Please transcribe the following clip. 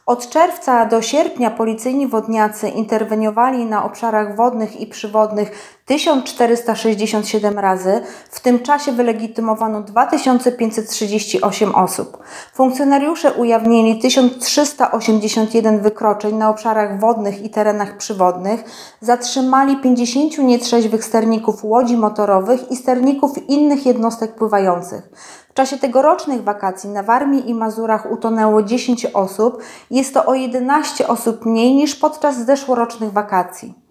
Od czerwca do sierpnia policyjni wodniacy interweniowali na obszarach wodnych i przywodnych 1467 razy. W tym czasie wylegitymowano 2538 osób. Funkcjonariusze ujawnili 1381 wykroczeń na obszarach wodnych i terenach przywodnych. Zatrzymali 50 nietrzeźwych sterników łodzi motorowych i sterników innych jednostek pływających. W czasie tegorocznych wakacji na Warmii i Mazurach utonęło 10 osób. Jest to o 11 osób mniej niż podczas zeszłorocznych wakacji.